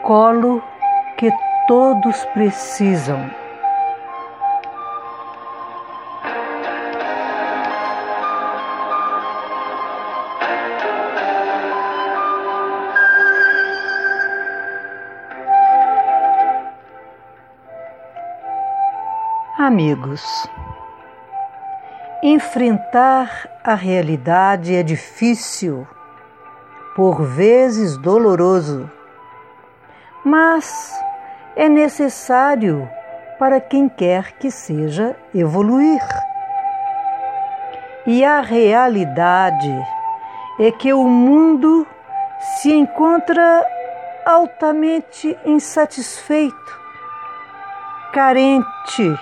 colo que todos precisam. Amigos, enfrentar a realidade é difícil, por vezes doloroso, mas é necessário para quem quer que seja evoluir. E a realidade é que o mundo se encontra altamente insatisfeito, carente,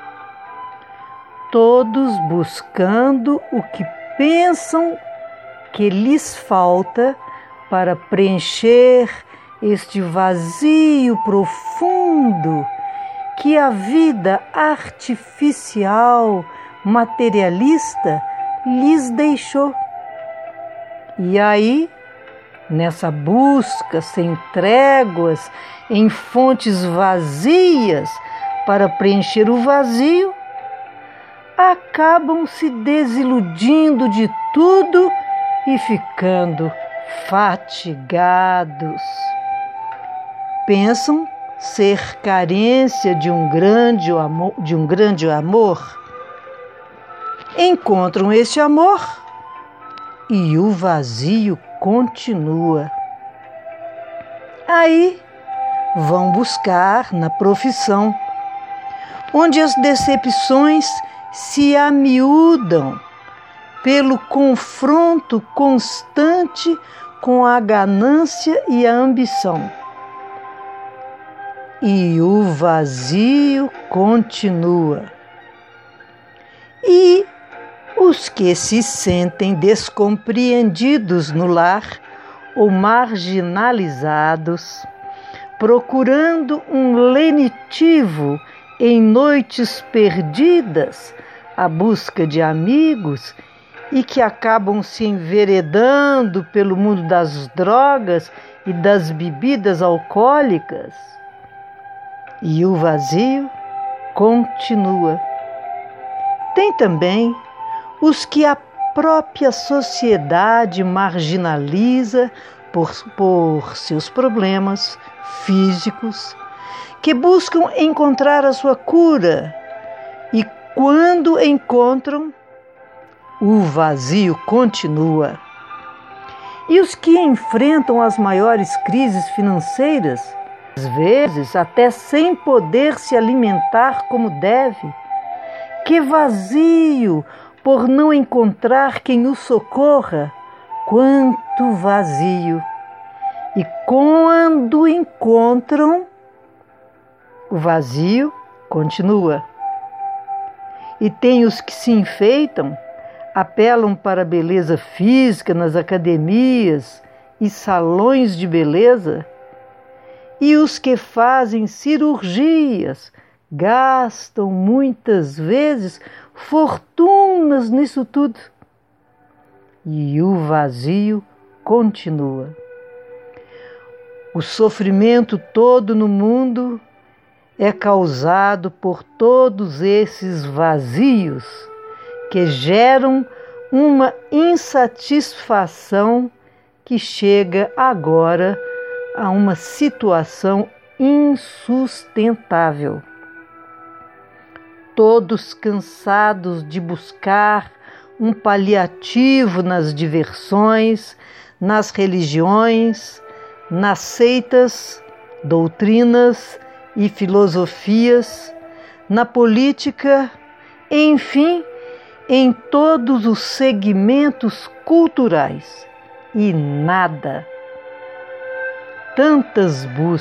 todos buscando o que pensam que lhes falta para preencher este vazio profundo que a vida artificial, materialista lhes deixou. E aí, nessa busca sem tréguas, em fontes vazias para preencher o vazio, acabam se desiludindo de tudo e ficando fatigados. Pensam ser carência de um grande amor. Encontram este amor e o vazio continua. Aí vão buscar na profissão, onde as decepções se amiúdam pelo confronto constante com a ganância e a ambição. E o vazio continua. E os que se sentem descompreendidos no lar ou marginalizados, procurando um lenitivo em noites perdidas, à busca de amigos, e que acabam se enveredando pelo mundo das drogas e das bebidas alcoólicas. E o vazio continua. Tem também os que a própria sociedade marginaliza por seus problemas físicos, que buscam encontrar a sua cura, e quando encontram, o vazio continua. E os que enfrentam as maiores crises financeiras, às vezes até sem poder se alimentar como deve, que vazio por não encontrar quem o socorra, quanto vazio! E quando encontram, o vazio continua. E tem os que se enfeitam, apelam para a beleza física nas academias e salões de beleza, e os que fazem cirurgias gastam muitas vezes fortunas nisso tudo. E o vazio continua. O sofrimento todo no mundo é causado por todos esses vazios que geram uma insatisfação que chega agora a uma situação insustentável. Todos cansados de buscar um paliativo nas diversões, nas religiões, nas seitas, doutrinas e filosofias, na política, enfim, em todos os segmentos culturais, e nada. Tantas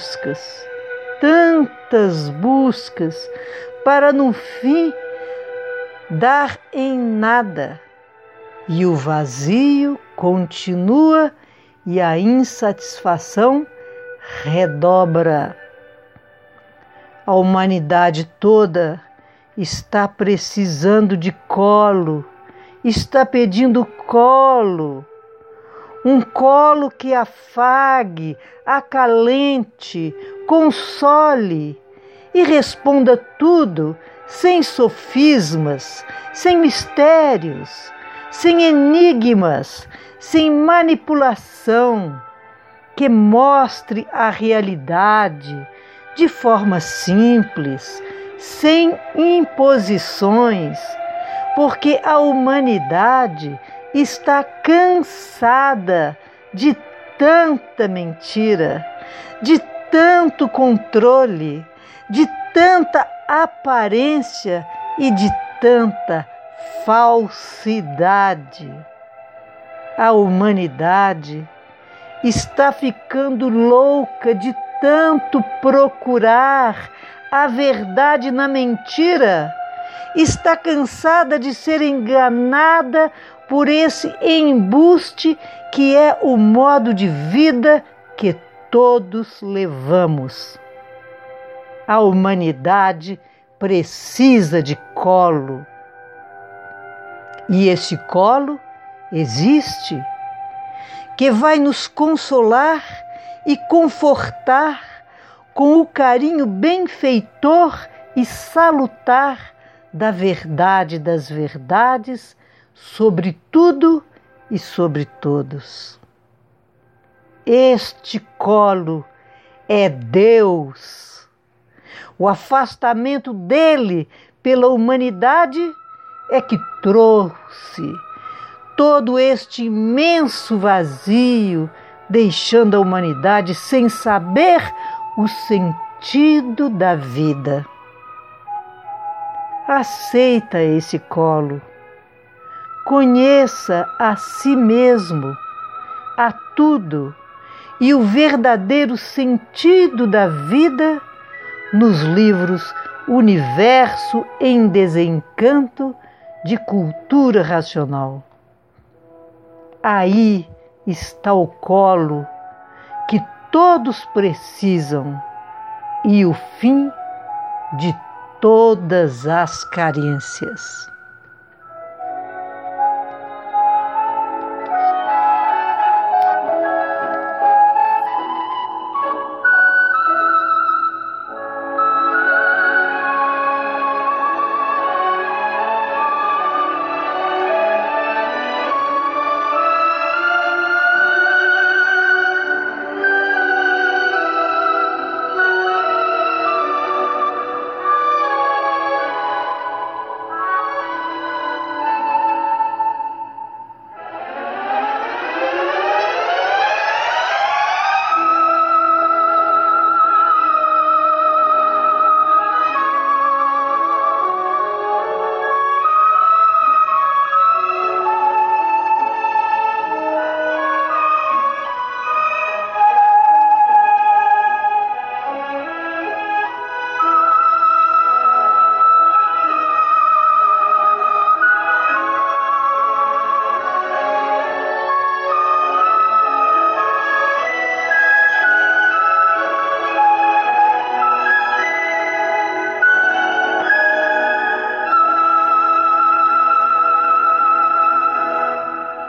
buscas, para no fim dar em nada. E o vazio continua e a insatisfação redobra. A humanidade toda está precisando de colo, está pedindo colo. um colo que afague, acalente, console e responda tudo sem sofismas, sem mistérios, sem enigmas, sem manipulação, que mostre a realidade de forma simples, sem imposições, porque a humanidade está cansada de tanta mentira, de tanto controle, de tanta aparência e de tanta falsidade. A humanidade está ficando louca de tanto procurar a verdade na mentira. Está cansada de ser enganada por esse embuste que é o modo de vida que todos levamos. A humanidade precisa de colo. E esse colo existe, que vai nos consolar e confortar com o carinho benfeitor e salutar da verdade das verdades sobre tudo e sobre todos. Este colo é Deus. O afastamento dele pela humanidade é que trouxe todo este imenso vazio, deixando a humanidade sem saber o sentido da vida. Aceita esse colo, conheça a si mesmo, a tudo e o verdadeiro sentido da vida nos livros Universo em Desencanto de Cultura Racional. Aí está o colo que todos precisam e o fim de todas as carências.